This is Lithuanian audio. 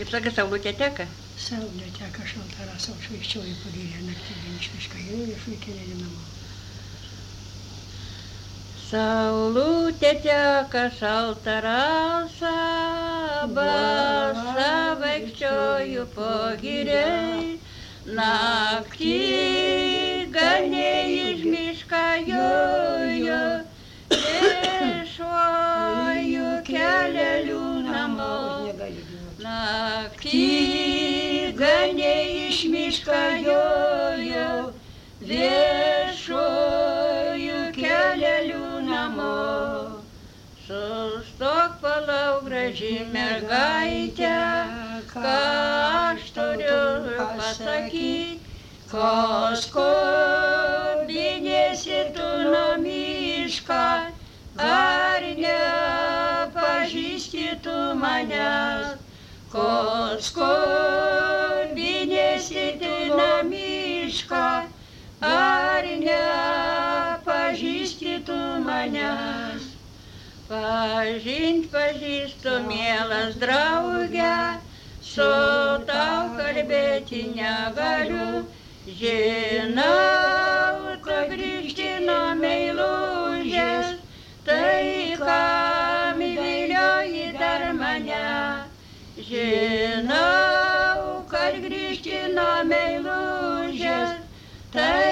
Kaip sakai, saulutė teka? Saulė teka šalta rasa, o švaisčioji pagirė naktį, iš mišką ir švaikėlė namo. Saulutė teka šalta rasa, basa vaikščioju pagiriai, naktį ganiai iš mišką jojo, viešuoju keleliu namo. Naktį ganiai iš mišką jojo, viešuoju keleliu namo. Sustok, palauk, graži mergaitė, ką aš turiu pasakyti, ko skubinėsi tu nuo mišką, ar nepažįsti tu manęs, ko skubinėsi tu nuo mišką, ar nepažįsti tu manęs. Pažint pažįstu, mielas drauge, su tau kalbėti negaliu, žinau, kad grįžti nuo meilužės, tai kam vilioji dar mane. Žinau, kad grįžti nuo meilužės, tai